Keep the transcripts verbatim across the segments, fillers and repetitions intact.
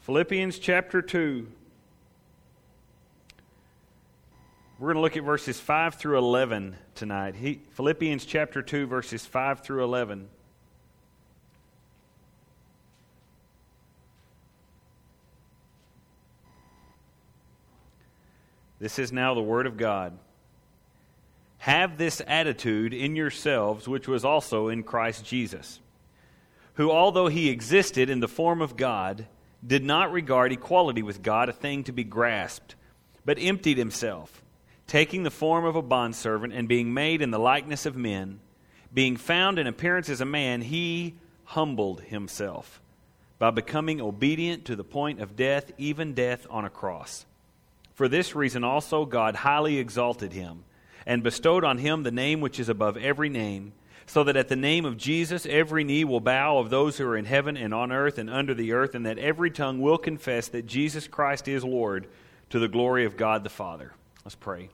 Philippians chapter two. We're going to look at verses five through eleven tonight. He, Philippians chapter two, verses five through eleven. This is now the Word of God. Have this attitude in yourselves, which was also in Christ Jesus, who, although he existed in the form of God, did not regard equality with God a thing to be grasped, but emptied himself, taking the form of a bondservant and being made in the likeness of men, being found in appearance as a man, he humbled himself by becoming obedient to the point of death, even death on a cross. For this reason also God highly exalted him and bestowed on him the name which is above every name, so that at the name of Jesus every knee will bow, of those who are in heaven and on earth and under the earth, and that every tongue will confess that Jesus Christ is Lord, to the glory of God the Father. Let's pray.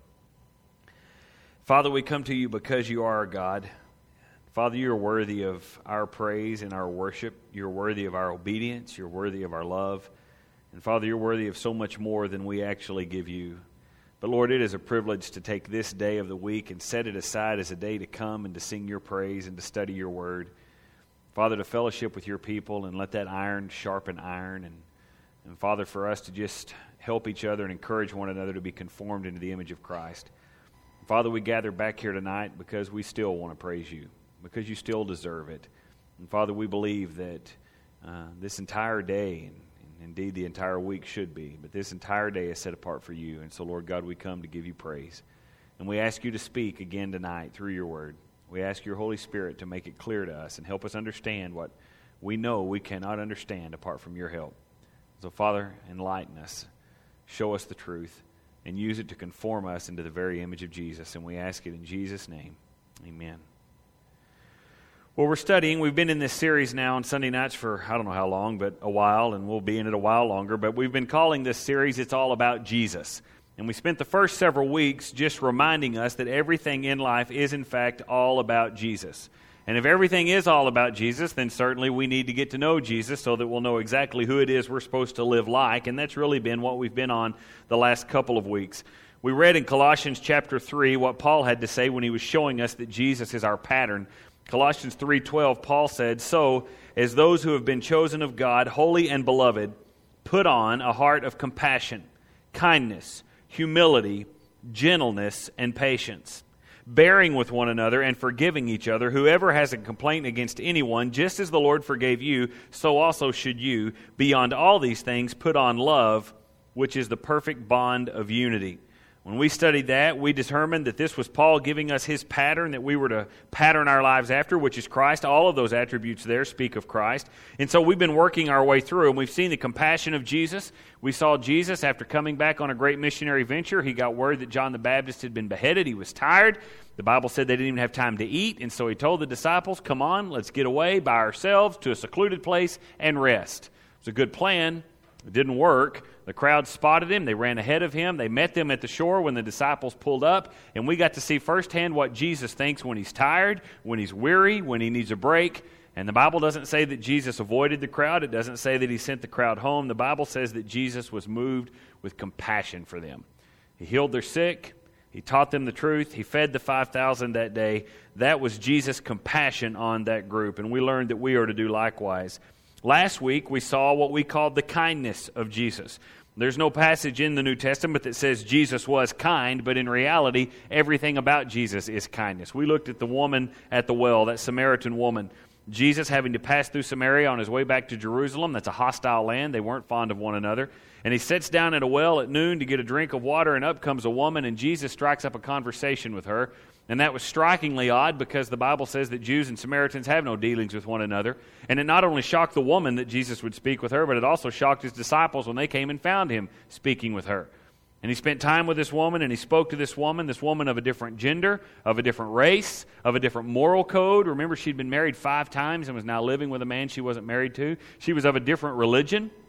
Father, we come to you because you are our God. Father, you are worthy of our praise and our worship. You're worthy of our obedience. You're worthy of our love. And Father, you're worthy of so much more than we actually give you. But Lord, it is a privilege to take this day of the week and set it aside as a day to come and to sing your praise and to study your word. Father, to fellowship with your people and let that iron sharpen iron. And, and Father, for us to just help each other and encourage one another to be conformed into the image of Christ. Father, we gather back here tonight because we still want to praise you, because you still deserve it. And Father, we believe that uh, this entire day, and indeed the entire week should be, but this entire day is set apart for you. And so, Lord God, we come to give you praise. And we ask you to speak again tonight through your word. We ask your Holy Spirit to make it clear to us and help us understand what we know we cannot understand apart from your help. So, Father, enlighten us. Show us the truth and use it to conform us into the very image of Jesus. And we ask it in Jesus' name. Amen. Well, we're studying. We've been in this series now on Sunday nights for, I don't know how long, but a while, and we'll be in it a while longer. But we've been calling this series, It's All About Jesus. And we spent the first several weeks just reminding us that everything in life is, in fact, all about Jesus. And if everything is all about Jesus, then certainly we need to get to know Jesus so that we'll know exactly who it is we're supposed to live like. And that's really been what we've been on the last couple of weeks. We read in Colossians chapter three what Paul had to say when he was showing us that Jesus is our pattern. Colossians three twelve, Paul said, "So, as those who have been chosen of God, holy and beloved, put on a heart of compassion, kindness, humility, gentleness, and patience, bearing with one another and forgiving each other. Whoever has a complaint against anyone, just as the Lord forgave you, so also should you. Beyond all these things, put on love, which is the perfect bond of unity." When we studied that, we determined that this was Paul giving us his pattern that we were to pattern our lives after, which is Christ. All of those attributes there speak of Christ. And so we've been working our way through, and we've seen the compassion of Jesus. We saw Jesus after coming back on a great missionary venture. He got word that John the Baptist had been beheaded. He was tired. The Bible said they didn't even have time to eat, and so he told the disciples, "Come on, let's get away by ourselves to a secluded place and rest." It was a good plan. It didn't work. The crowd spotted him. They ran ahead of him. They met them at the shore when the disciples pulled up. And we got to see firsthand what Jesus thinks when he's tired, when he's weary, when he needs a break. And the Bible doesn't say that Jesus avoided the crowd. It doesn't say that he sent the crowd home. The Bible says that Jesus was moved with compassion for them. He healed their sick. He taught them the truth. He fed the five thousand that day. That was Jesus' compassion on that group. And we learned that we are to do likewise. Last week, we saw what we called the kindness of Jesus. There's no passage in the New Testament that says Jesus was kind, but in reality, everything about Jesus is kindness. We looked at the woman at the well, that Samaritan woman. Jesus having to pass through Samaria on his way back to Jerusalem. That's a hostile land. They weren't fond of one another. And he sits down at a well at noon to get a drink of water, and up comes a woman, and Jesus strikes up a conversation with her. And that was strikingly odd because the Bible says that Jews and Samaritans have no dealings with one another. And it not only shocked the woman that Jesus would speak with her, but it also shocked his disciples when they came and found him speaking with her. And he spent time with this woman, and he spoke to this woman, this woman of a different gender, of a different race, of a different moral code. Remember, she'd been married five times and was now living with a man she wasn't married to. She was of a different religion.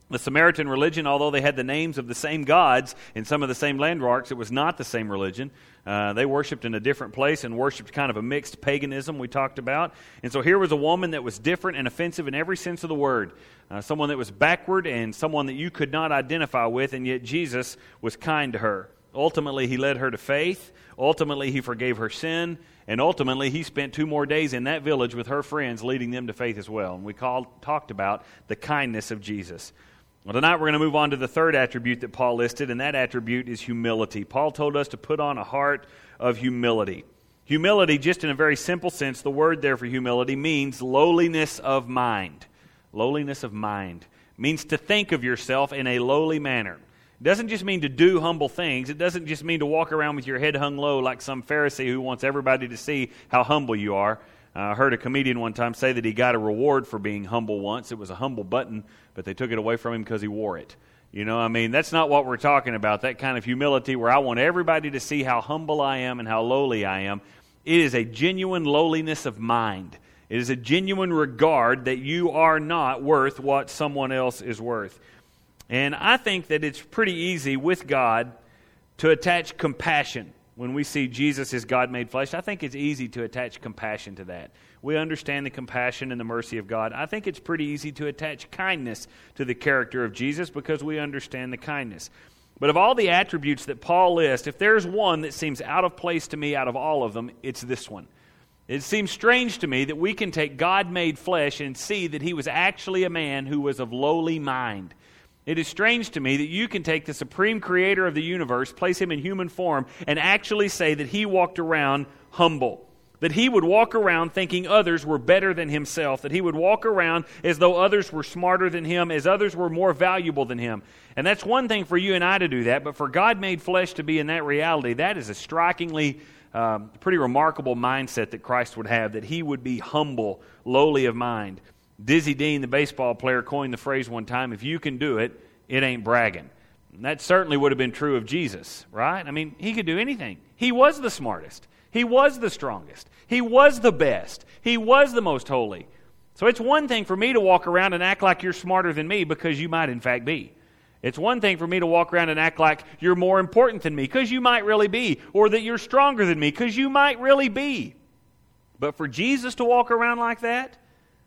The Samaritan religion, although they had the names of the same gods in some of the same landmarks, it was not the same religion. Uh, they worshipped in a different place and worshipped kind of a mixed paganism we talked about. And so here was a woman that was different and offensive in every sense of the word. Uh, someone that was backward and someone that you could not identify with, and yet Jesus was kind to her. Ultimately, he led her to faith. Ultimately, he forgave her sin. And ultimately, he spent two more days in that village with her friends, leading them to faith as well. And we called, talked about the kindness of Jesus. Well, tonight we're going to move on to the third attribute that Paul listed, and that attribute is humility. Paul told us to put on a heart of humility. Humility, just in a very simple sense, the word there for humility means lowliness of mind. Lowliness of mind means to think of yourself in a lowly manner. It doesn't just mean to do humble things. It doesn't just mean to walk around with your head hung low like some Pharisee who wants everybody to see how humble you are. Uh, I heard a comedian one time say that he got a reward for being humble once. It was a humble button, but they took it away from him because he wore it. You know, I mean, that's not what we're talking about, that kind of humility where I want everybody to see how humble I am and how lowly I am. It is a genuine lowliness of mind. It is a genuine regard that you are not worth what someone else is worth. And I think that it's pretty easy with God to attach compassion. When we see Jesus as God made flesh, I think it's easy to attach compassion to that. We understand the compassion and the mercy of God. I think it's pretty easy to attach kindness to the character of Jesus because we understand the kindness. But of all the attributes that Paul lists, if there's one that seems out of place to me out of all of them, it's this one. It seems strange to me that we can take God made flesh and see that he was actually a man who was of lowly mind. It is strange to me that you can take the supreme creator of the universe, place him in human form, and actually say that he walked around humble. That he would walk around thinking others were better than himself. That he would walk around as though others were smarter than him, as others were more valuable than him. And that's one thing for you and I to do that, but for God made flesh to be in that reality, that is a strikingly, um, pretty remarkable mindset that Christ would have, that he would be humble, lowly of mind. Dizzy Dean, the baseball player, coined the phrase one time, if you can do it, it ain't bragging. And that certainly would have been true of Jesus, right? I mean, he could do anything. He was the smartest. He was the strongest. He was the best. He was the most holy. So it's one thing for me to walk around and act like you're smarter than me because you might in fact be. It's one thing for me to walk around and act like you're more important than me because you might really be, or that you're stronger than me because you might really be. But for Jesus to walk around like that,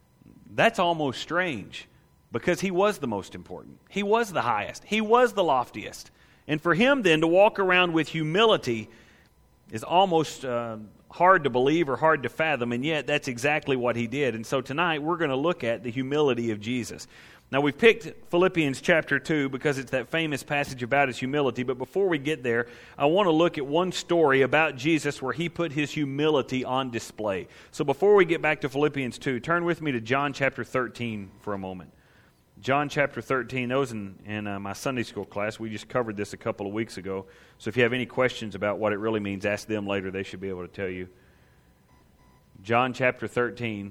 that's almost strange because he was the most important. He was the highest. He was the loftiest. And for him then to walk around with humility is almost uh, hard to believe or hard to fathom, and yet that's exactly what he did. And so tonight we're going to look at the humility of Jesus. Now we've picked Philippians chapter two because it's that famous passage about his humility, but before we get there, I want to look at one story about Jesus where he put his humility on display. So before we get back to Philippians two, turn with me to John chapter thirteen for a moment. John chapter thirteen, that was in, in uh, my Sunday school class. We just covered this a couple of weeks ago. So if you have any questions about what it really means, ask them later. They should be able to tell you. John chapter thirteen.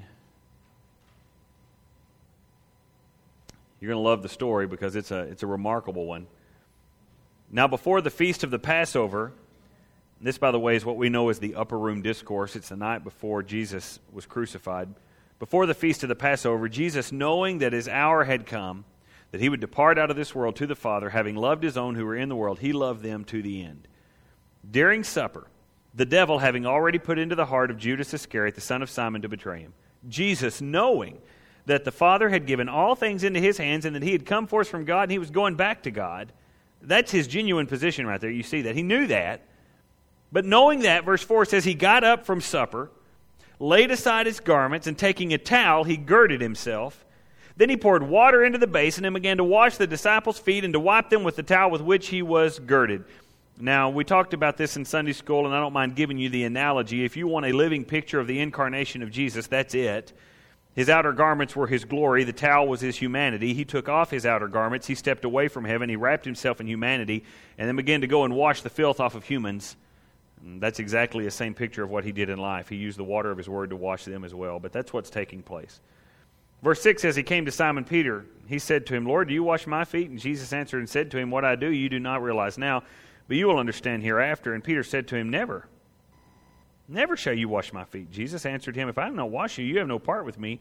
You're going to love the story because it's a it's a remarkable one. Now before the feast of the Passover, this by the way is what we know as the upper room discourse. It's the night before Jesus was crucified. Before the feast of the Passover, Jesus, knowing that his hour had come, that he would depart out of this world to the Father, having loved his own who were in the world, he loved them to the end. During supper, the devil having already put into the heart of Judas Iscariot, the son of Simon, to betray him, Jesus, knowing that the Father had given all things into his hands and that he had come forth from God and he was going back to God, that's his genuine position right there. You see that. He knew that. But knowing that, verse four says, he got up from supper, laid aside his garments, and taking a towel, he girded himself. Then he poured water into the basin and began to wash the disciples' feet and to wipe them with the towel with which he was girded. Now, we talked about this in Sunday school, and I don't mind giving you the analogy. If you want a living picture of the incarnation of Jesus, that's it. His outer garments were his glory. The towel was his humanity. He took off his outer garments. He stepped away from heaven. He wrapped himself in humanity and then began to go and wash the filth off of humans. And that's exactly the same picture of what he did in life. He used the water of his word to wash them as well. But that's what's taking place. Verse six says, he came to Simon Peter. He said to him, Lord, do you wash my feet? And Jesus answered and said to him, what I do you do not realize now, but you will understand hereafter. And Peter said to him, Never. Never shall you wash my feet. Jesus answered him, If I have not washed you, you have no part with me.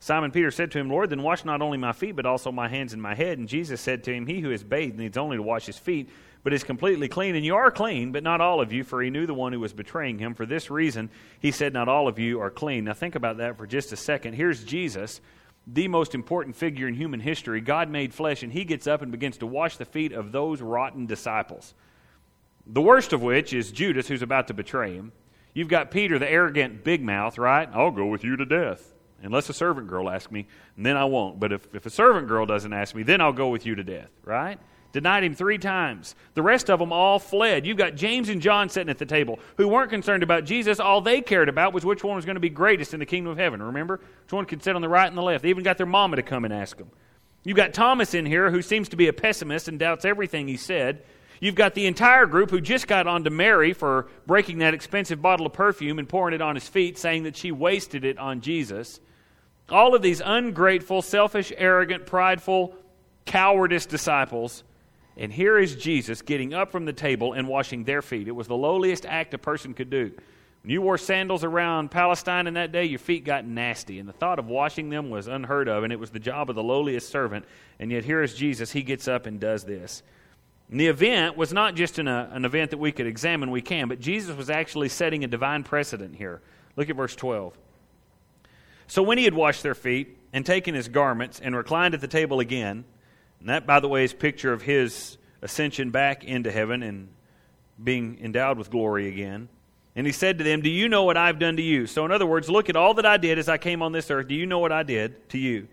Simon Peter said to him, Lord, then wash not only my feet, but also my hands and my head. And Jesus said to him, He who is bathed needs only to wash his feet, but is completely clean. And you are clean, but not all of you, for he knew the one who was betraying him. For this reason, he said, not all of you are clean. Now think about that for just a second. Here's Jesus, the most important figure in human history. God made flesh, and he gets up and begins to wash the feet of those rotten disciples. The worst of which is Judas, who's about to betray him. You've got Peter, the arrogant big mouth, right? I'll go with you to death. Unless a servant girl asks me, and then I won't. But if, if a servant girl doesn't ask me, then I'll go with you to death, right? Denied him three times. The rest of them all fled. You've got James and John sitting at the table who weren't concerned about Jesus. All they cared about was which one was going to be greatest in the kingdom of heaven, remember? Which one could sit on the right and the left. They even got their mama to come and ask them. You've got Thomas in here who seems to be a pessimist and doubts everything he said. You've got the entire group who just got on to Mary for breaking that expensive bottle of perfume and pouring it on his feet, saying that she wasted it on Jesus. All of these ungrateful, selfish, arrogant, prideful, cowardice disciples. And here is Jesus getting up from the table and washing their feet. It was the lowliest act a person could do. When you wore sandals around Palestine in that day, your feet got nasty. And the thought of washing them was unheard of, and it was the job of the lowliest servant. And yet here is Jesus. He gets up and does this. And the event was not just an, uh, an event that we could examine. We can. But Jesus was actually setting a divine precedent here. Look at verse twelve. So when he had washed their feet and taken his garments and reclined at the table again, and that, by the way, is a picture of his ascension back into heaven and being endowed with glory again. And he said to them, do you know what I've done to you? So in other words, look at all that I did as I came on this earth. Do you know what I did to you?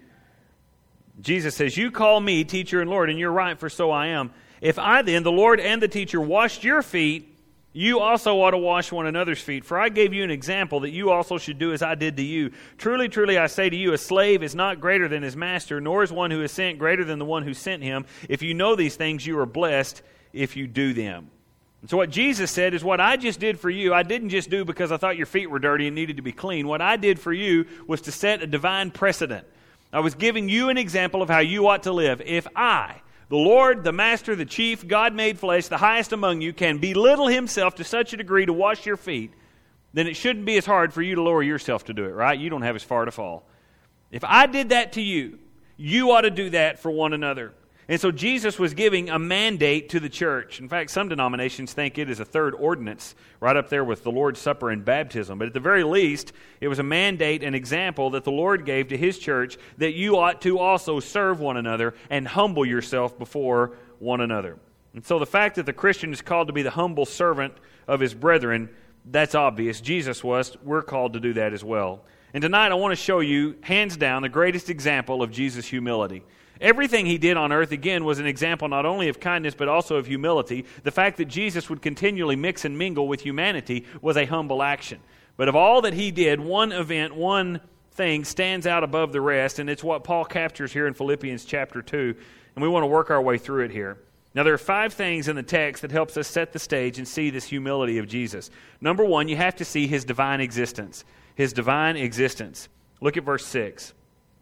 Jesus says, you call me teacher and Lord, and you're right, for so I am. If I then, the Lord and the teacher, washed your feet, you also ought to wash one another's feet. For I gave you an example that you also should do as I did to you. Truly, truly, I say to you, a slave is not greater than his master, nor is one who is sent greater than the one who sent him. If you know these things, you are blessed if you do them. And so what Jesus said is, what I just did for you, I didn't just do because I thought your feet were dirty and needed to be clean. What I did for you was to set a divine precedent. I was giving you an example of how you ought to live. If I, the Lord, the Master, the Chief, God made flesh, the highest among you, can belittle himself to such a degree to wash your feet, then it shouldn't be as hard for you to lower yourself to do it, right? You don't have as far to fall. If I did that to you, you ought to do that for one another. And so Jesus was giving a mandate to the church. In fact, some denominations think it is a third ordinance, right up there with the Lord's Supper and baptism. But at the very least, it was a mandate, an example that the Lord gave to His church that you ought to also serve one another and humble yourself before one another. And so the fact that the Christian is called to be the humble servant of his brethren, that's obvious. Jesus was. We're called to do that as well. And tonight I want to show you, hands down, the greatest example of Jesus' humility. Everything He did on earth, again, was an example not only of kindness but also of humility. The fact that Jesus would continually mix and mingle with humanity was a humble action. But of all that He did, one event, one thing stands out above the rest, and it's what Paul captures here in Philippians chapter two, and we want to work our way through it here. Now, there are five things in the text that helps us set the stage and see this humility of Jesus. Number one, you have to see His divine existence. His divine existence. Look at verse six.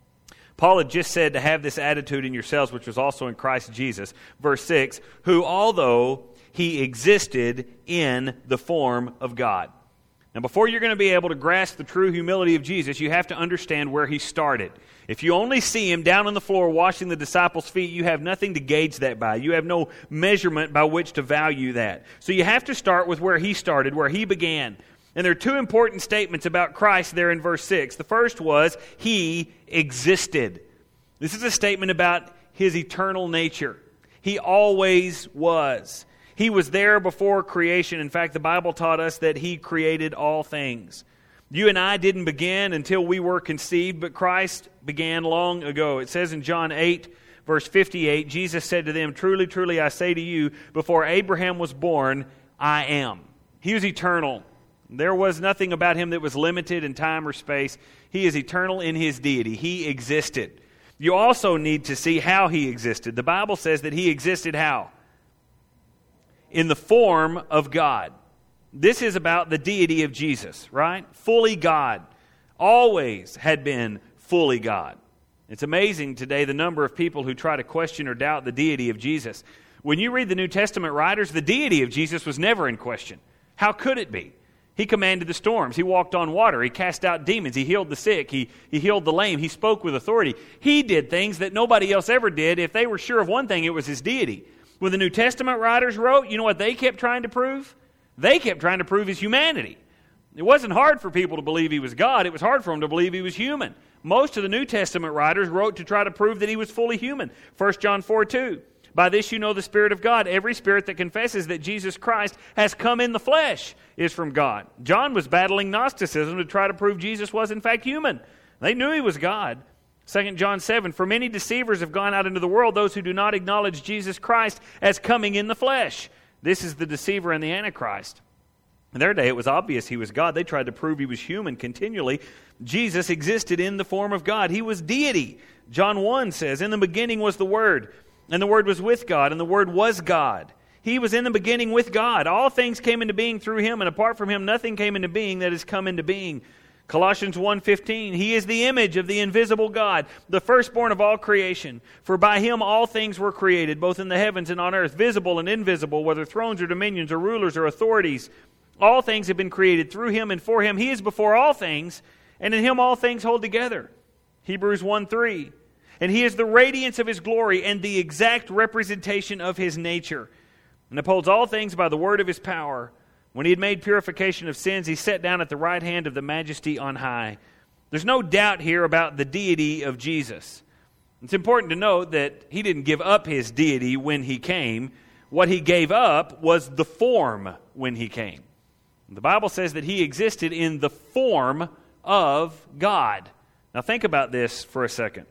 Paul had just said to have this attitude in yourselves, which was also in Christ Jesus. Verse six, who although He existed in the form of God. Now, before you're going to be able to grasp the true humility of Jesus, you have to understand where He started. If you only see Him down on the floor washing the disciples' feet, you have nothing to gauge that by. You have no measurement by which to value that. So you have to start with where He started, where He began. And there are two important statements about Christ there in verse six. The first was, He existed. This is a statement about His eternal nature. He always was. He was there before creation. In fact, the Bible taught us that He created all things. You and I didn't begin until we were conceived, but Christ began long ago. It says in John eight, verse fifty-eight, Jesus said to them, truly, truly, I say to you, before Abraham was born, I am. He was eternal. There was nothing about Him that was limited in time or space. He is eternal in His deity. He existed. You also need to see how He existed. The Bible says that He existed how? In the form of God. This is about the deity of Jesus, right? Fully God. Always had been fully God. It's amazing today the number of people who try to question or doubt the deity of Jesus. When you read the New Testament writers, the deity of Jesus was never in question. How could it be? He commanded the storms. He walked on water. He cast out demons. He healed the sick. He, he healed the lame. He spoke with authority. He did things that nobody else ever did. If they were sure of one thing, it was His deity. When the New Testament writers wrote, you know what they kept trying to prove? They kept trying to prove His humanity. It wasn't hard for people to believe He was God. It was hard for them to believe He was human. Most of the New Testament writers wrote to try to prove that He was fully human. First John four two. By this you know the Spirit of God. Every spirit that confesses that Jesus Christ has come in the flesh is from God. John was battling Gnosticism to try to prove Jesus was in fact human. They knew He was God. Second John seven, for many deceivers have gone out into the world, those who do not acknowledge Jesus Christ as coming in the flesh. This is the deceiver and the Antichrist. In their day, it was obvious He was God. They tried to prove He was human continually. Jesus existed in the form of God. He was deity. John one says, in the beginning was the Word, and the Word was with God, and the Word was God. He was in the beginning with God. All things came into being through Him, and apart from Him, nothing came into being that has come into being. Colossians one fifteen, He is the image of the invisible God, the firstborn of all creation. For by Him all things were created, both in the heavens and on earth, visible and invisible, whether thrones or dominions or rulers or authorities. All things have been created through Him and for Him. He is before all things, and in Him all things hold together. Hebrews one three, and He is the radiance of His glory and the exact representation of His nature, and upholds all things by the word of His power. When He had made purification of sins, He sat down at the right hand of the Majesty on high. There's no doubt here about the deity of Jesus. It's important to note that He didn't give up His deity when He came. What He gave up was the form when He came. The Bible says that He existed in the form of God. Now think about this for a second.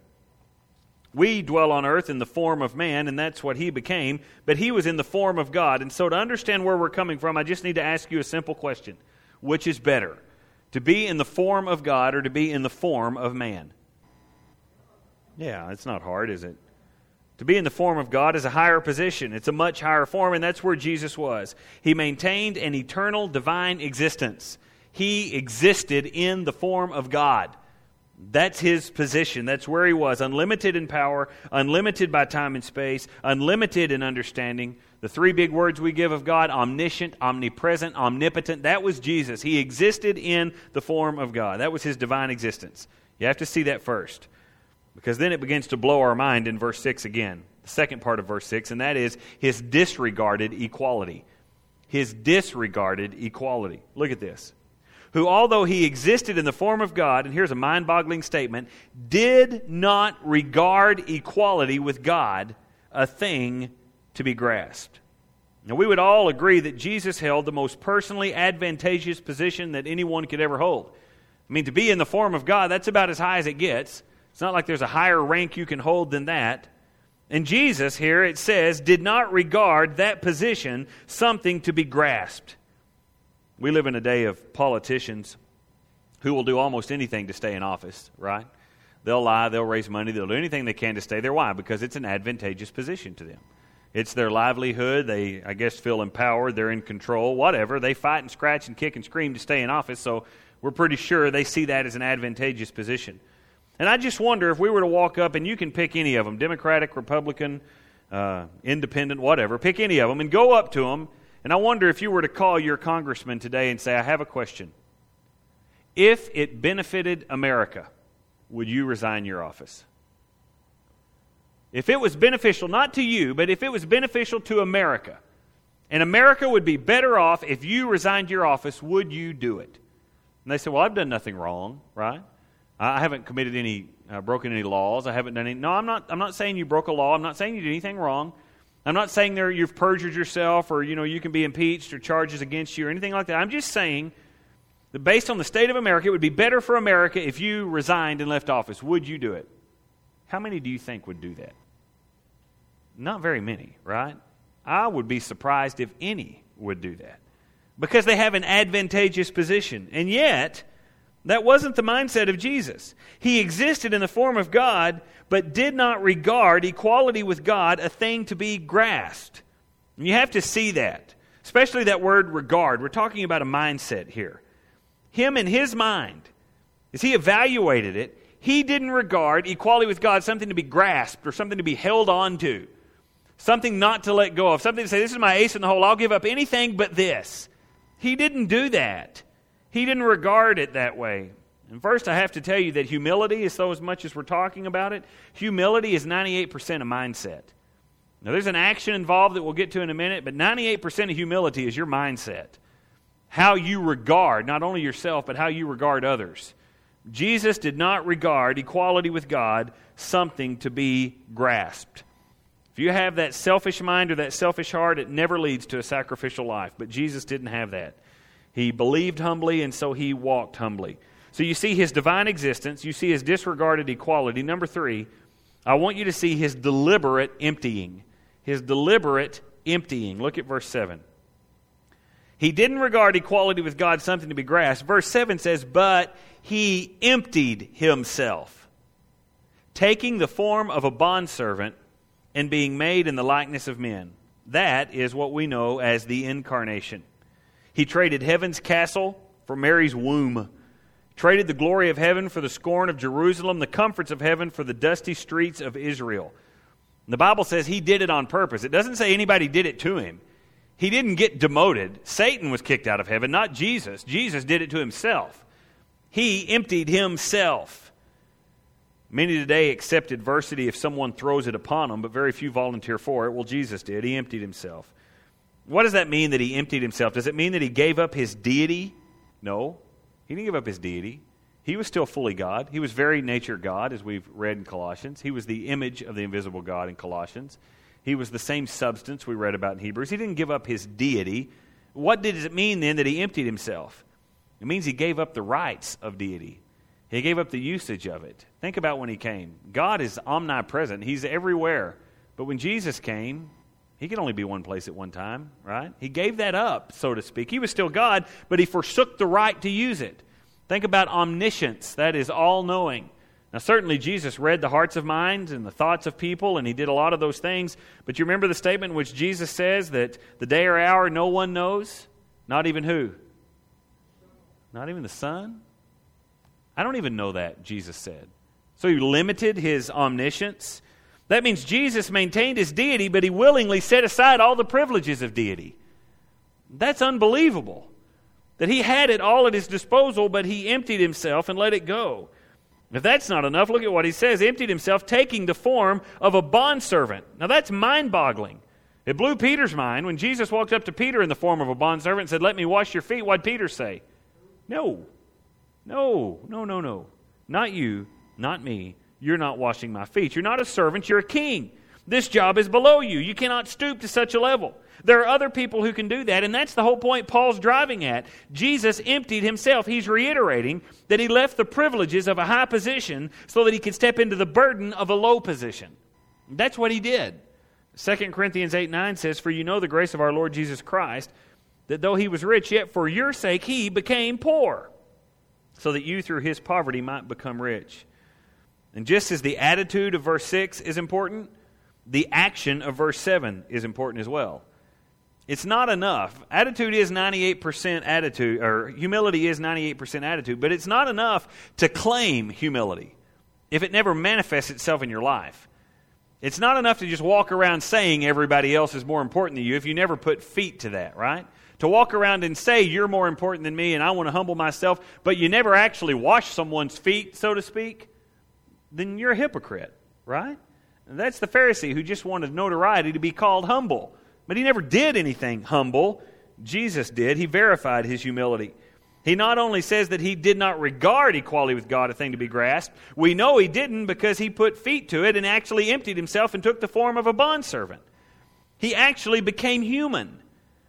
We dwell on earth in the form of man, and that's what He became, but He was in the form of God. And so to understand where we're coming from, I just need to ask you a simple question. Which is better, to be in the form of God or to be in the form of man? Yeah, it's not hard, is it? To be in the form of God is a higher position. It's a much higher form, and that's where Jesus was. He maintained an eternal divine existence. He existed in the form of God. That's His position. That's where He was. Unlimited in power, unlimited by time and space, unlimited in understanding. The three big words we give of God, omniscient, omnipresent, omnipotent, that was Jesus. He existed in the form of God. That was His divine existence. You have to see that first, because then it begins to blow our mind in verse six again. The second part of verse six, and that is His disregarded equality. His disregarded equality. Look at this. Who, although He existed in the form of God, and here's a mind-boggling statement, did not regard equality with God a thing to be grasped. Now, we would all agree that Jesus held the most personally advantageous position that anyone could ever hold. I mean, to be in the form of God, that's about as high as it gets. It's not like there's a higher rank you can hold than that. And Jesus here, it says, did not regard that position something to be grasped. We live in a day of politicians who will do almost anything to stay in office, right? They'll lie, they'll raise money, they'll do anything they can to stay there. Why? Because it's an advantageous position to them. It's their livelihood. They, I guess, feel empowered. They're in control, whatever. They fight and scratch and kick and scream to stay in office, so we're pretty sure they see that as an advantageous position. And I just wonder if we were to walk up, and you can pick any of them, Democratic, Republican, uh, Independent, whatever, pick any of them and go up to them. And I wonder if you were to call your congressman today and say, I have a question. If it benefited America, would you resign your office? If it was beneficial, not to you, but if it was beneficial to America, and America would be better off if you resigned your office, would you do it? And they say, well, I've done nothing wrong, right? I haven't committed any, uh, broken any laws. I haven't done any. No, I'm not. I'm not saying you broke a law. I'm not saying you did anything wrong. I'm not saying there you've perjured yourself, or you know you can be impeached or charges against you or anything like that. I'm just saying that based on the state of America, it would be better for America if you resigned and left office. Would you do it? How many do you think would do that? Not very many, right? I would be surprised if any would do that, because they have an advantageous position. And yet, that wasn't the mindset of Jesus. He existed in the form of God, but did not regard equality with God a thing to be grasped. And you have to see that, especially that word regard. We're talking about a mindset here. Him in his mind, as he evaluated it, he didn't regard equality with God something to be grasped or something to be held on to, something not to let go of, something to say, this is my ace in the hole, I'll give up anything but this. He didn't do that. He didn't regard it that way. And first I have to tell you that humility, as so as much as we're talking about it, humility is ninety-eight percent a mindset. Now there's an action involved that we'll get to in a minute, but ninety-eight percent of humility is your mindset. How you regard, not only yourself, but how you regard others. Jesus did not regard equality with God something to be grasped. If you have that selfish mind or that selfish heart, it never leads to a sacrificial life. But Jesus didn't have that. He believed humbly, and so he walked humbly. So you see his divine existence. You see his disregarded equality. Number three, I want you to see his deliberate emptying. His deliberate emptying. Look at verse seven. He didn't regard equality with God something to be grasped. Verse seven says, but he emptied himself, taking the form of a bondservant and being made in the likeness of men. That is what we know as the incarnation. He traded heaven's castle for Mary's womb, traded the glory of heaven for the scorn of Jerusalem, the comforts of heaven for the dusty streets of Israel. The Bible says he did it on purpose. It doesn't say anybody did it to him. He didn't get demoted. Satan was kicked out of heaven, not Jesus. Jesus did it to himself. He emptied himself. Many today accept adversity if someone throws it upon them, but very few volunteer for it. Well, Jesus did. He emptied himself. What does that mean that he emptied himself? Does it mean that he gave up his deity? No. He didn't give up his deity. He was still fully God. He was very nature God, as we've read in Colossians. He was the image of the invisible God in Colossians. He was the same substance we read about in Hebrews. He didn't give up his deity. What does it mean then that he emptied himself? It means he gave up the rights of deity. He gave up the usage of it. Think about when he came. God is omnipresent. He's everywhere. But when Jesus came, he could only be one place at one time, right? He gave that up, so to speak. He was still God, but he forsook the right to use it. Think about omniscience. That is all-knowing. Now, certainly Jesus read the hearts of minds and the thoughts of people, and he did a lot of those things. But you remember the statement in which Jesus says that the day or hour no one knows? Not even who? Not even the Son? I don't even know that, Jesus said. So he limited his omniscience. That means Jesus maintained his deity, but he willingly set aside all the privileges of deity. That's unbelievable. That he had it all at his disposal, but he emptied himself and let it go. If that's not enough, look at what he says. Emptied himself, taking the form of a bondservant. Now that's mind-boggling. It blew Peter's mind when Jesus walked up to Peter in the form of a bondservant and said, let me wash your feet. What'd Peter say? No. No, no, no, no. Not you, not me. You're not washing my feet. You're not a servant, you're a king. This job is below you. You cannot stoop to such a level. There are other people who can do that, and that's the whole point Paul's driving at. Jesus emptied himself. He's reiterating that he left the privileges of a high position so that he could step into the burden of a low position. That's what he did. Second Corinthians eight nine says, for you know the grace of our Lord Jesus Christ, that though he was rich, yet for your sake he became poor, so that you through his poverty might become rich. And just as the attitude of verse six is important, the action of verse seven is important as well. It's not enough. Attitude is ninety-eight percent attitude, or humility is ninety-eight percent attitude, but it's not enough to claim humility if it never manifests itself in your life. It's not enough to just walk around saying everybody else is more important than you if you never put feet to that, right? To walk around and say you're more important than me and I want to humble myself, but you never actually wash someone's feet, so to speak, then you're a hypocrite, right? And that's the Pharisee who just wanted notoriety to be called humble. But he never did anything humble. Jesus did. He verified his humility. He not only says that he did not regard equality with God a thing to be grasped, we know he didn't because he put feet to it and actually emptied himself and took the form of a bondservant. He actually became human.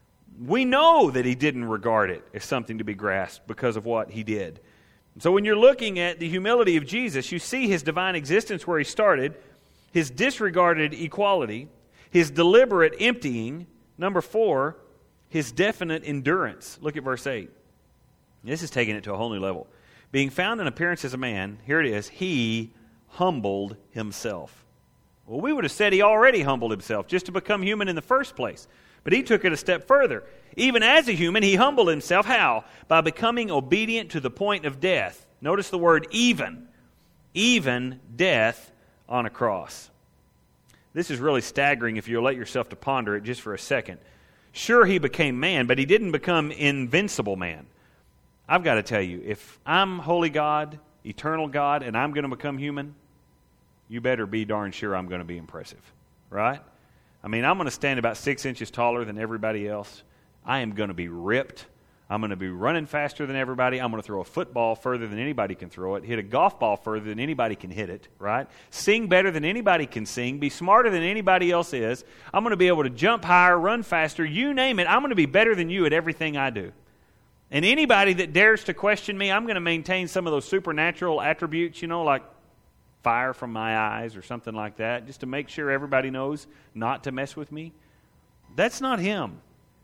We know that he didn't regard it as something to be grasped because of what he did. So when you're looking at the humility of Jesus, you see his divine existence where he started, his disregarded equality, his deliberate emptying. Number four, his definite endurance. Look at verse eight. This is taking it to a whole new level. Being found in appearance as a man, here it is, he humbled himself. Well, we would have said he already humbled himself just to become human in the first place. But he took it a step further. Even as a human, he humbled himself. How? By becoming obedient to the point of death. Notice the word even. Even death on a cross. This is really staggering if you'll let yourself to ponder it just for a second. Sure, he became man, but he didn't become invincible man. I've got to tell you, if I'm holy God, eternal God, and I'm going to become human, you better be darn sure I'm going to be impressive, right? I mean, I'm going to stand about six inches taller than everybody else. I am going to be ripped. I'm going to be running faster than everybody. I'm going to throw a football further than anybody can throw it, hit a golf ball further than anybody can hit it, right? Sing better than anybody can sing, be smarter than anybody else is. I'm going to be able to jump higher, run faster, you name it. I'm going to be better than you at everything I do. And anybody that dares to question me, I'm going to maintain some of those supernatural attributes, you know, like fire from my eyes or something like that, just to make sure everybody knows not to mess with me. That's not him.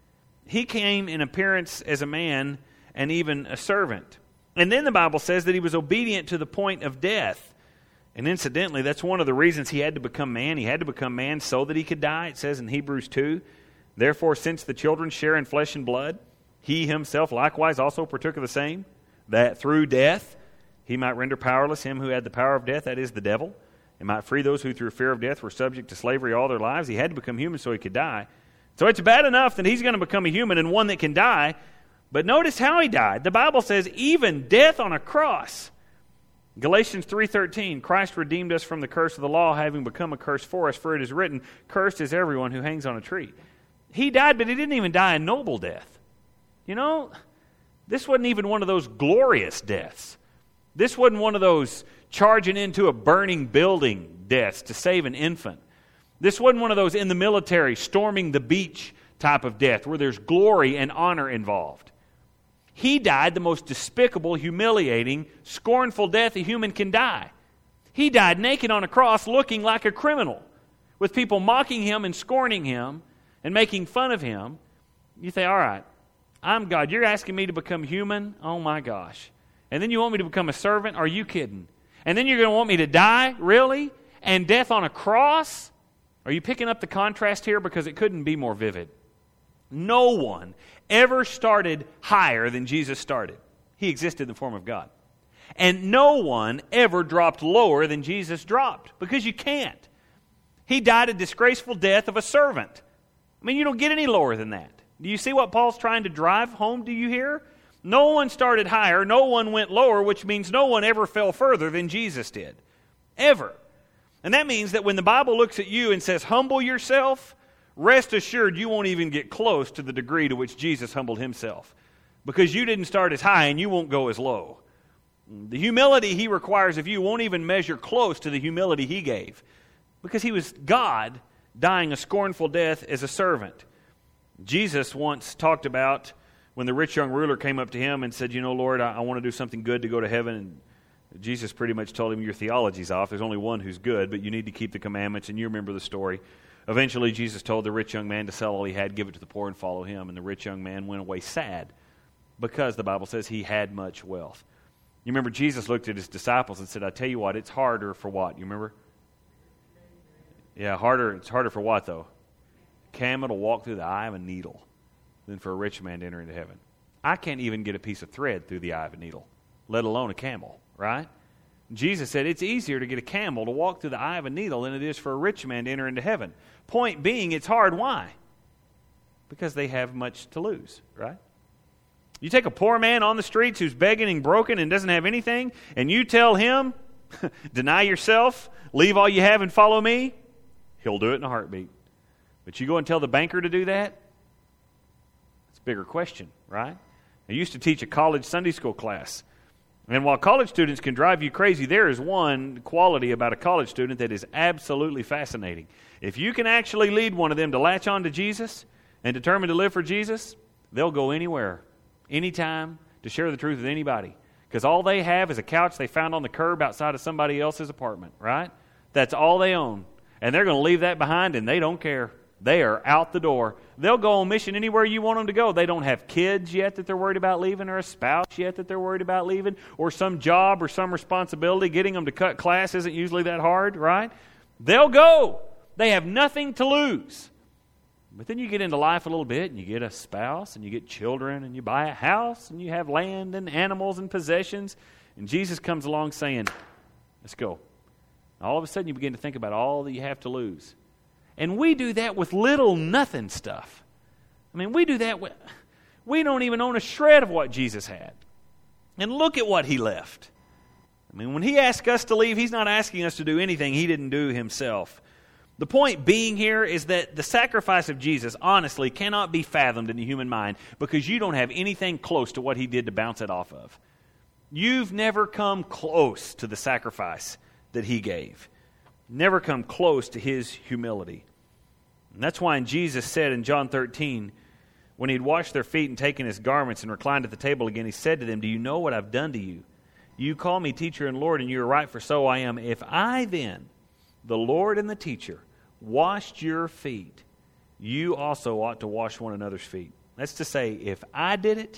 He came in appearance as a man and even a servant. And then the Bible says that he was obedient to the point of death. And incidentally, that's one of the reasons he had to become man. He had to become man so that he could die. It says in Hebrews two, therefore, since the children share in flesh and blood, he himself likewise also partook of the same, that through death he might render powerless him who had the power of death, that is, the devil, and might free those who through fear of death were subject to slavery all their lives. He had to become human so he could die. So it's bad enough that he's going to become a human and one that can die, but notice how he died. The Bible says even death on a cross. Galatians three thirteen, Christ redeemed us from the curse of the law, having become a curse for us, for it is written, cursed is everyone who hangs on a tree. He died, but he didn't even die a noble death. You know, this wasn't even one of those glorious deaths. This wasn't one of those charging into a burning building deaths to save an infant. This wasn't one of those in the military, storming the beach type of death where there's glory and honor involved. He died the most despicable, humiliating, scornful death a human can die. He died naked on a cross looking like a criminal, with people mocking him and scorning him and making fun of him. You say, all right, I'm God. You're asking me to become human? Oh my gosh. And then you want me to become a servant? Are you kidding? And then you're going to want me to die? Really? And death on a cross? Are you picking up the contrast here? Because it couldn't be more vivid. No one ever started higher than Jesus started. He existed in the form of God. And no one ever dropped lower than Jesus dropped. Because you can't. He died a disgraceful death of a servant. I mean, you don't get any lower than that. Do you see what Paul's trying to drive home to you here? No one started higher, no one went lower, which means no one ever fell further than Jesus did. Ever. And that means that when the Bible looks at you and says, humble yourself, rest assured you won't even get close to the degree to which Jesus humbled himself. Because you didn't start as high and you won't go as low. The humility he requires of you won't even measure close to the humility he gave. Because he was God dying a scornful death as a servant. Jesus once talked about when the rich young ruler came up to him and said, you know, Lord, I, I want to do something good to go to heaven. And Jesus pretty much told him, your theology's off. There's only one who's good, but you need to keep the commandments. And you remember the story. Eventually, Jesus told the rich young man to sell all he had, give it to the poor, and follow him. And the rich young man went away sad because the Bible says he had much wealth. You remember Jesus looked at his disciples and said, I tell you what, it's harder for what? You remember? Yeah, harder. It's harder for what, though? Camel to walk through the eye of a needle than for a rich man to enter into heaven. I can't even get a piece of thread through the eye of a needle, let alone a camel, right? Jesus said it's easier to get a camel to walk through the eye of a needle than it is for a rich man to enter into heaven. Point being, it's hard. Why? Because they have much to lose, right? You take a poor man on the streets who's begging and broken and doesn't have anything, and you tell him, deny yourself, leave all you have and follow me, he'll do it in a heartbeat. But you go and tell the banker to do that? It's a bigger question, right? I used to teach a college Sunday school class. And while college students can drive you crazy, there is one quality about a college student that is absolutely fascinating. If you can actually lead one of them to latch on to Jesus and determine to live for Jesus, they'll go anywhere, anytime, to share the truth with anybody. Because all they have is a couch they found on the curb outside of somebody else's apartment, right? That's all they own. And they're going to leave that behind, and they don't care. They are out the door. They'll go on mission anywhere you want them to go. They don't have kids yet that they're worried about leaving, or a spouse yet that they're worried about leaving, or some job or some responsibility. Getting them to cut class isn't usually that hard, right? They'll go. They have nothing to lose. But then you get into life a little bit, and you get a spouse, and you get children, and you buy a house, and you have land and animals and possessions. And Jesus comes along saying, let's go. All of a sudden you begin to think about all that you have to lose. And we do that with little nothing stuff. I mean, we do that with, we don't even own a shred of what Jesus had. And look at what he left. I mean, when he asked us to leave, he's not asking us to do anything he didn't do himself. The point being here is that the sacrifice of Jesus, honestly, cannot be fathomed in the human mind because you don't have anything close to what he did to bounce it off of. You've never come close to the sacrifice that he gave. Never come close to his humility. And that's why Jesus said in John thirteen, when he'd washed their feet and taken his garments and reclined at the table again, he said to them, "Do you know what I've done to you? You call me teacher and Lord, and you are right, for so I am. If I then, the Lord and the teacher, washed your feet, you also ought to wash one another's feet." That's to say, if I did it,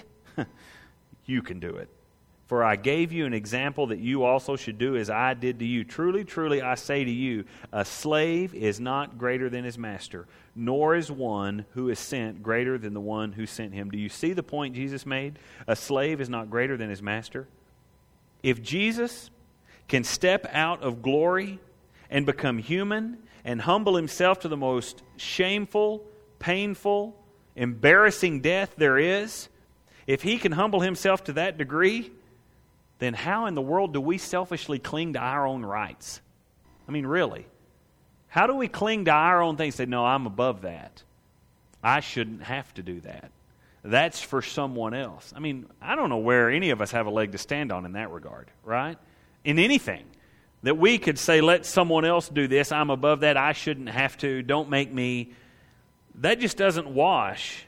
you can do it. For I gave you an example that you also should do as I did to you. Truly, truly, I say to you, a slave is not greater than his master, nor is one who is sent greater than the one who sent him. Do you see the point Jesus made? A slave is not greater than his master. If Jesus can step out of glory and become human and humble himself to the most shameful, painful, embarrassing death there is, if he can humble himself to that degree, then how in the world do we selfishly cling to our own rights? I mean, really. How do we cling to our own things and say, no, I'm above that. I shouldn't have to do that. That's for someone else. I mean, I don't know where any of us have a leg to stand on in that regard, right? In anything. That we could say, let someone else do this. I'm above that. I shouldn't have to. Don't make me. That just doesn't wash.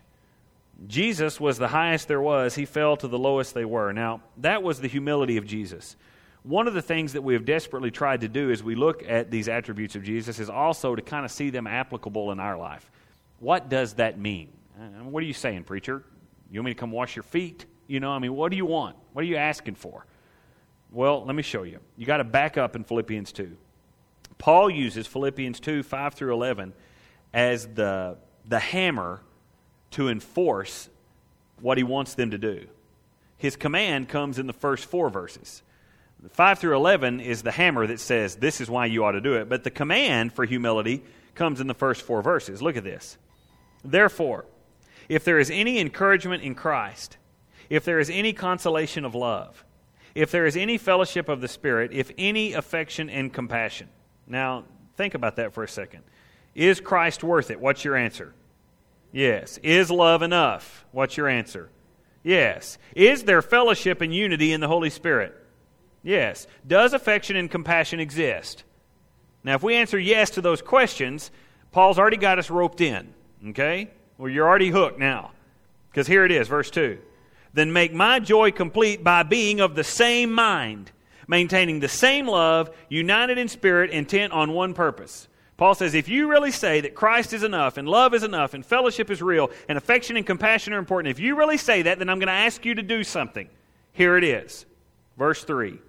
Jesus was the highest there was. He fell to the lowest they were. Now, that was the humility of Jesus. One of the things that we have desperately tried to do as we look at these attributes of Jesus is also to kind of see them applicable in our life. What does that mean? What are you saying, preacher? You want me to come wash your feet? You know, I mean, what do you want? What are you asking for? Well, let me show you. You got to back up in Philippians two. Paul uses Philippians two, five through eleven as the, the hammer to enforce what he wants them to do. His command comes in the first four verses. five through eleven is the hammer that says, this is why you ought to do it. But the command for humility comes in the first four verses. Look at this. Therefore, if there is any encouragement in Christ, if there is any consolation of love, if there is any fellowship of the Spirit, if any affection and compassion. Now, think about that for a second. Is Christ worth it? What's your answer? Yes. Is love enough? What's your answer? Yes. Is there fellowship and unity in the Holy Spirit? Yes. Does affection and compassion exist? Now, if we answer yes to those questions, Paul's already got us roped in. Okay? Well, you're already hooked now. Because here it is, verse two. Then make my joy complete by being of the same mind, maintaining the same love, united in spirit, intent on one purpose. Paul says, if you really say that Christ is enough, and love is enough, and fellowship is real, and affection and compassion are important, if you really say that, then I'm going to ask you to do something. Here it is. Verse three.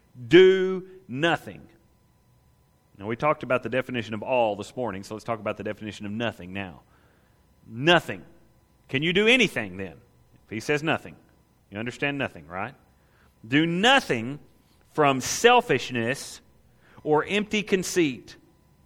Do nothing. Now, we talked about the definition of all this morning, so let's talk about the definition of nothing now. Nothing. Can you do anything then? If he says nothing, you understand nothing, right? Do nothing from selfishness or empty conceit,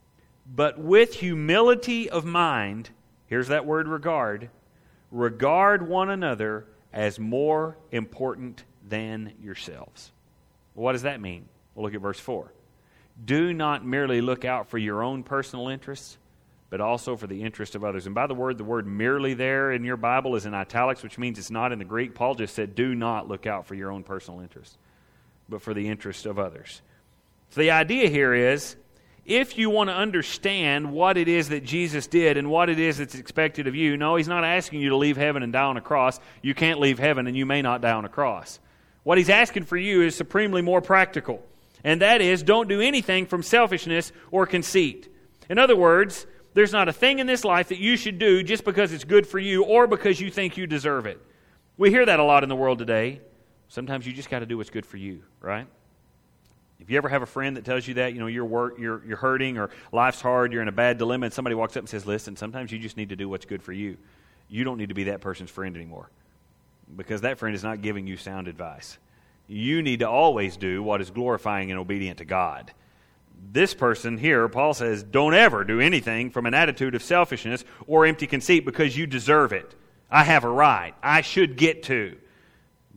but with humility of mind, here's that word regard, regard one another as more important than yourselves. Well, what does that mean? Well, look at verse four. Do not merely look out for your own personal interests, but also for the interest of others. And by the word, the word merely there in your Bible is in italics, which means it's not in the Greek. Paul just said, do not look out for your own personal interests, but for the interest of others. So the idea here is, if you want to understand what it is that Jesus did and what it is that's expected of you, no, he's not asking you to leave heaven and die on a cross. You can't leave heaven and you may not die on a cross. What he's asking for you is supremely more practical. And that is, don't do anything from selfishness or conceit. In other words, there's not a thing in this life that you should do just because it's good for you or because you think you deserve it. We hear that a lot in the world today. Sometimes you just got to do what's good for you, right? If you ever have a friend that tells you that, you know, you're work, you're you're hurting or life's hard, you're in a bad dilemma, and somebody walks up and says, listen, sometimes you just need to do what's good for you. You don't need to be that person's friend anymore because that friend is not giving you sound advice. You need to always do what is glorifying and obedient to God. This person here, Paul says, don't ever do anything from an attitude of selfishness or empty conceit because you deserve it. I have a right. I should get to.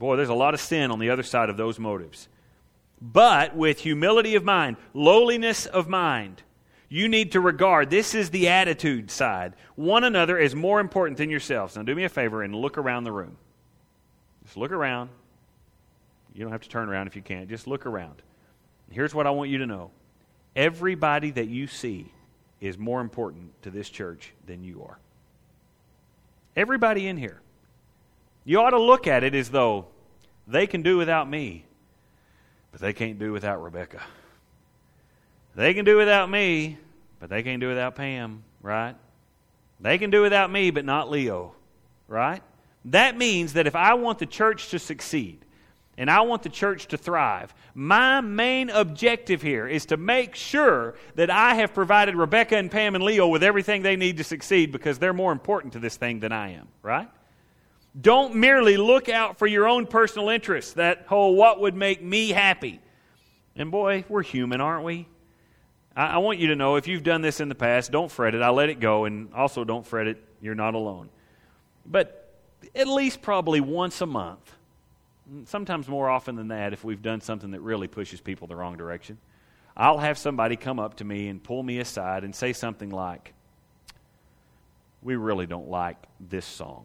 Boy, there's a lot of sin on the other side of those motives. But with humility of mind, lowliness of mind, you need to regard, this is the attitude side, one another as more important than yourselves. Now do me a favor and look around the room. Just look around. You don't have to turn around if you can't. Just look around. Here's what I want you to know. Everybody that you see is more important to this church than you are. Everybody in here. You ought to look at it as though they can do without me, but they can't do without Rebecca. They can do without me, but they can't do without Pam, right? They can do without me, but not Leo, right? That means that if I want the church to succeed, and I want the church to thrive, my main objective here is to make sure that I have provided Rebecca and Pam and Leo with everything they need to succeed, because they're more important to this thing than I am, right? Don't merely look out for your own personal interests, that whole what would make me happy. And boy, we're human, aren't we? I, I want you to know, if you've done this in the past, don't fret it. I let it go, and also don't fret it. You're not alone. But at least probably once a month, sometimes more often than that if we've done something that really pushes people the wrong direction, I'll have somebody come up to me and pull me aside and say something like, we really don't like this song.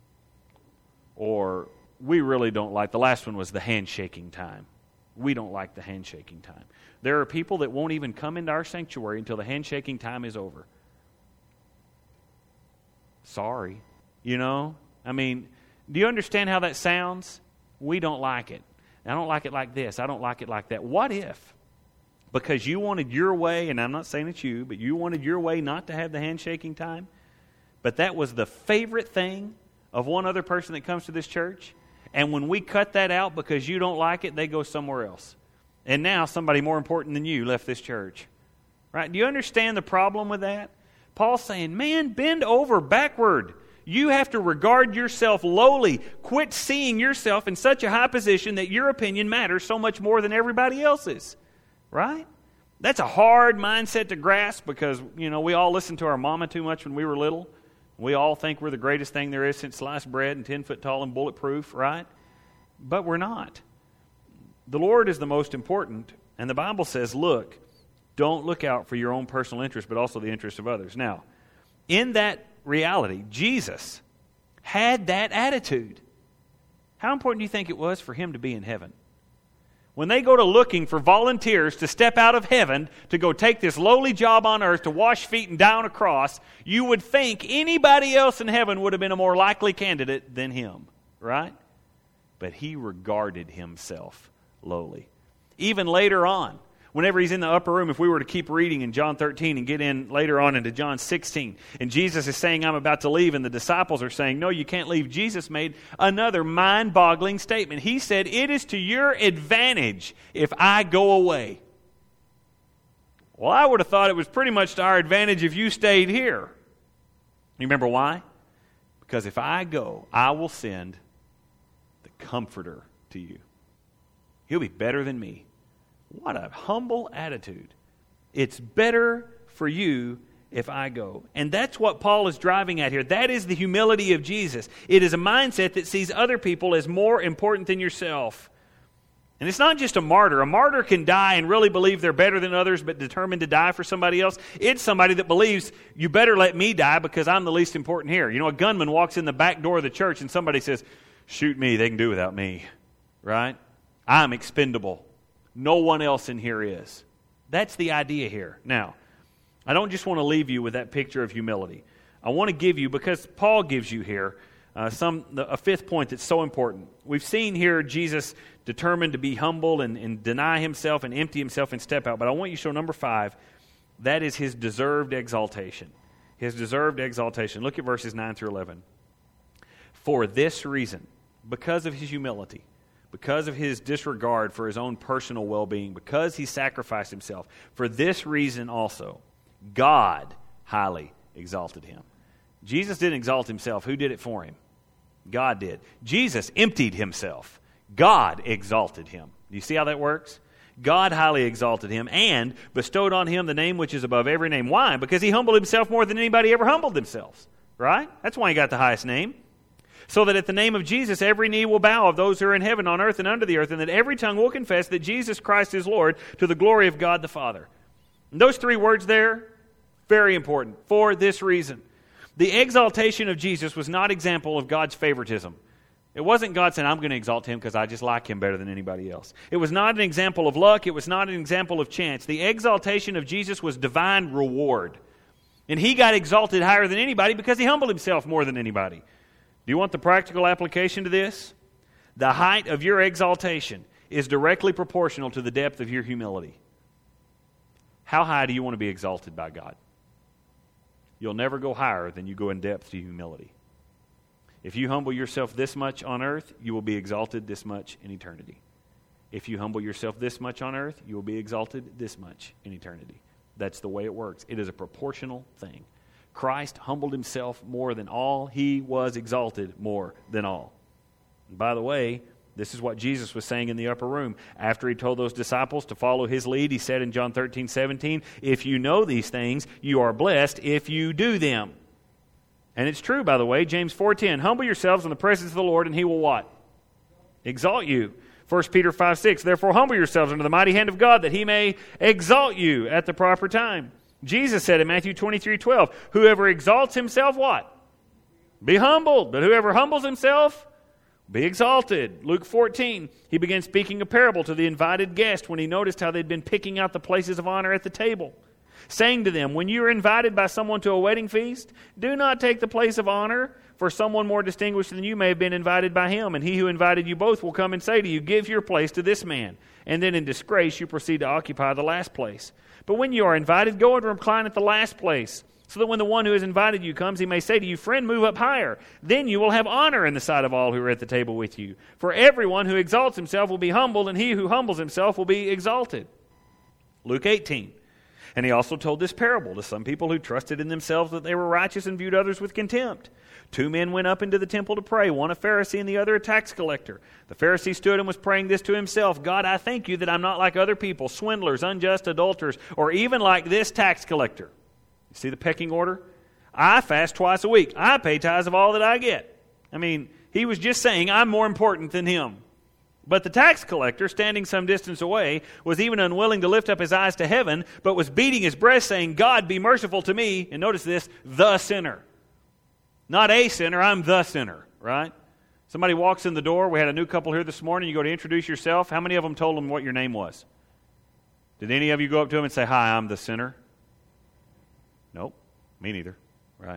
Or, we really don't like, the last one was the handshaking time. We don't like the handshaking time. There are people that won't even come into our sanctuary until the handshaking time is over. Sorry. You know? I mean, do you understand how that sounds? We don't like it. I don't like it like this. I don't like it like that. What if, because you wanted your way, and I'm not saying it's you, but you wanted your way not to have the handshaking time, but that was the favorite thing of one other person that comes to this church, and when we cut that out because you don't like it, they go somewhere else. And now somebody more important than you left this church. Right? Do you understand the problem with that? Paul's saying, man, bend over backward. You have to regard yourself lowly. Quit seeing yourself in such a high position that your opinion matters so much more than everybody else's. Right? That's a hard mindset to grasp because, you know, we all listened to our mama too much when we were little. We all think we're the greatest thing there is since sliced bread and ten foot tall and bulletproof, right? But we're not. The Lord is the most important, and the Bible says, look, don't look out for your own personal interest, but also the interest of others. Now, in that reality, Jesus had that attitude. How important do you think it was for him to be in heaven? When they go to looking for volunteers to step out of heaven to go take this lowly job on earth to wash feet and die on a cross, you would think anybody else in heaven would have been a more likely candidate than him, right? But he regarded himself lowly. Even later on, whenever he's in the upper room, if we were to keep reading in John thirteen and get in later on into John sixteen, and Jesus is saying, I'm about to leave, and the disciples are saying, no, you can't leave. Jesus made another mind-boggling statement. He said, it is to your advantage if I go away. Well, I would have thought it was pretty much to our advantage if you stayed here. You remember why? Because if I go, I will send the Comforter to you. He'll be better than me. What a humble attitude. It's better for you if I go. And that's what Paul is driving at here. That is the humility of Jesus. It is a mindset that sees other people as more important than yourself. And it's not just a martyr. A martyr can die and really believe they're better than others, but determined to die for somebody else. It's somebody that believes, you better let me die because I'm the least important here. You know, a gunman walks in the back door of the church and somebody says, shoot me, they can do without me. Right? I'm expendable. No one else in here is. That's the idea here. Now, I don't just want to leave you with that picture of humility. I want to give you, because Paul gives you here, uh, some a fifth point that's so important. We've seen here Jesus determined to be humble and, and deny himself and empty himself and step out. But I want you to show number five. That is his deserved exaltation. His deserved exaltation. Look at verses nine through eleven. For this reason, because of his humility, because of his disregard for his own personal well-being, because he sacrificed himself, for this reason also, God highly exalted him. Jesus didn't exalt himself. Who did it for him? God did. Jesus emptied himself. God exalted him. Do you see how that works? God highly exalted him and bestowed on him the name which is above every name. Why? Because he humbled himself more than anybody ever humbled themselves. Right? That's why he got the highest name. so that at the name of Jesus every knee will bow of those who are in heaven, on earth, and under the earth, and that every tongue will confess that Jesus Christ is Lord, to the glory of God the Father. And those three words there, very important for this reason. The exaltation of Jesus was not example of God's favoritism. It wasn't God saying, I'm going to exalt him because I just like him better than anybody else. It was not an example of luck. It was not an example of chance. The exaltation of Jesus was divine reward. And he got exalted higher than anybody because he humbled himself more than anybody. Do you want the practical application to this? The height of your exaltation is directly proportional to the depth of your humility. How high do you want to be exalted by God? You'll never go higher than you go in depth to humility. If you humble yourself this much on earth, you will be exalted this much in eternity. If you humble yourself this much on earth, you will be exalted this much in eternity. That's the way it works. It is a proportional thing. Christ humbled himself more than all. He was exalted more than all. And by the way, this is what Jesus was saying in the upper room. After he told those disciples to follow his lead, he said in John thirteen seventeen, if you know these things, you are blessed if you do them. And it's true, by the way. James four ten, humble yourselves in the presence of the Lord, and he will what? Exalt you. First Peter five six, therefore humble yourselves under the mighty hand of God, that he may exalt you at the proper time. Jesus said in Matthew twenty-three twelve, whoever exalts himself, what? Be humbled. But whoever humbles himself, be exalted. Luke fourteen, he began speaking a parable to the invited guest when he noticed how they'd been picking out the places of honor at the table, saying to them, when you are invited by someone to a wedding feast, do not take the place of honor, for someone more distinguished than you may have been invited by him. And he who invited you both will come and say to you, give your place to this man. And then in disgrace you proceed to occupy the last place. But when you are invited, go and recline at the last place, so that when the one who has invited you comes, he may say to you, friend, move up higher. Then you will have honor in the sight of all who are at the table with you. For everyone who exalts himself will be humbled, and he who humbles himself will be exalted. Luke eighteen. And he also told this parable to some people who trusted in themselves that they were righteous and viewed others with contempt. Two men went up into the temple to pray, one a Pharisee and the other a tax collector. The Pharisee stood and was praying this to himself, God, I thank you that I'm not like other people, swindlers, unjust, adulterers, or even like this tax collector. You see the pecking order? I fast twice a week. I pay tithes of all that I get. I mean, he was just saying, I'm more important than him. But the tax collector, standing some distance away, was even unwilling to lift up his eyes to heaven, but was beating his breast, saying, God, be merciful to me. And notice this, the sinner. Not a sinner, I'm the sinner, right? Somebody walks in the door. We had a new couple here this morning. You go to introduce yourself. How many of them told them what your name was? Did any of you go up to them and say, hi, I'm the sinner? Nope, me neither, right?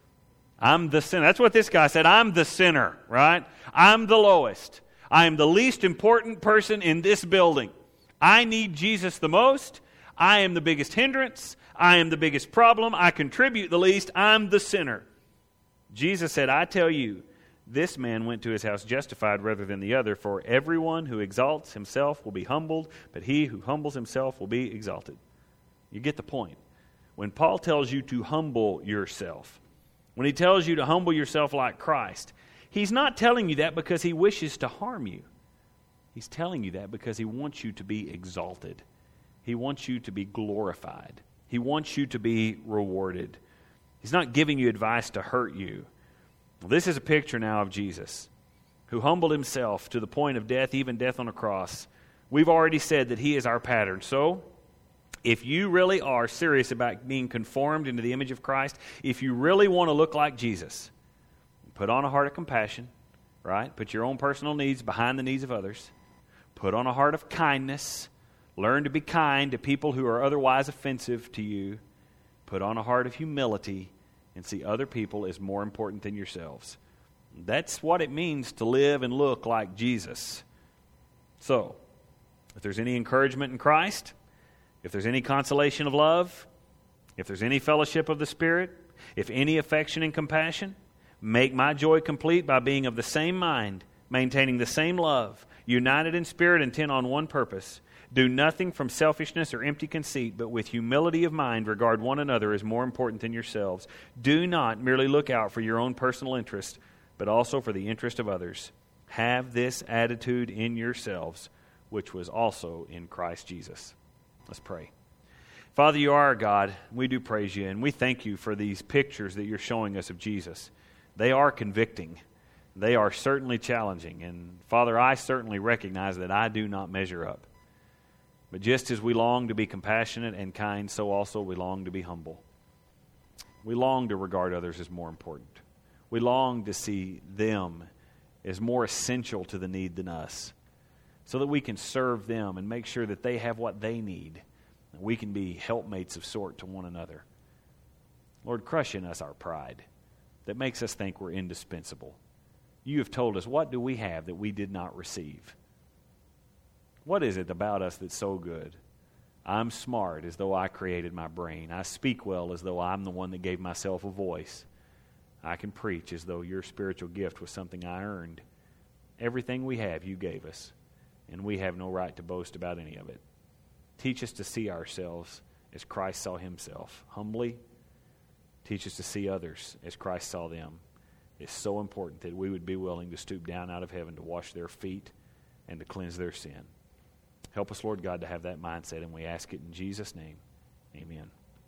I'm the sinner. That's what this guy said. I'm the sinner, right? I'm the lowest. I am the least important person in this building. I need Jesus the most. I am the biggest hindrance. I am the biggest problem. I contribute the least. I'm the sinner. Jesus said, I tell you, this man went to his house justified rather than the other, for everyone who exalts himself will be humbled, but he who humbles himself will be exalted. You get the point. When Paul tells you to humble yourself, when he tells you to humble yourself like Christ, he's not telling you that because he wishes to harm you. He's telling you that because he wants you to be exalted. He wants you to be glorified. He wants you to be rewarded. He's not giving you advice to hurt you. Well, this is a picture now of Jesus, who humbled himself to the point of death, even death on a cross. We've already said that he is our pattern. So, if you really are serious about being conformed into the image of Christ, if you really want to look like Jesus, put on a heart of compassion, right? Put your own personal needs behind the needs of others. Put on a heart of kindness. Learn to be kind to people who are otherwise offensive to you. Put on a heart of humility and see other people as more important than yourselves. That's what it means to live and look like Jesus. So, if there's any encouragement in Christ, if there's any consolation of love, if there's any fellowship of the Spirit, if any affection and compassion, make my joy complete by being of the same mind, maintaining the same love, united in spirit, intent on one purpose. Do nothing from selfishness or empty conceit, but with humility of mind regard one another as more important than yourselves. Do not merely look out for your own personal interest, but also for the interest of others. Have this attitude in yourselves, which was also in Christ Jesus. Let's pray. Father, you are our God. We do praise you, and we thank you for these pictures that you're showing us of Jesus. They are convicting. They are certainly challenging. And Father, I certainly recognize that I do not measure up. But just as we long to be compassionate and kind, so also we long to be humble. We long to regard others as more important. We long to see them as more essential to the need than us, so that we can serve them and make sure that they have what they need. And we can be helpmates of sort to one another. Lord, crush in us our pride that makes us think we're indispensable. You have told us, what do we have that we did not receive? What is it about us that's so good? I'm smart as though I created my brain. I speak well as though I'm the one that gave myself a voice. I can preach as though your spiritual gift was something I earned. Everything we have, you gave us, and we have no right to boast about any of it. Teach us to see ourselves as Christ saw himself, humbly. Teach us to see others as Christ saw them. It's so important that we would be willing to stoop down out of heaven to wash their feet and to cleanse their sin. Help us, Lord God, to have that mindset, and we ask it in Jesus' name. Amen.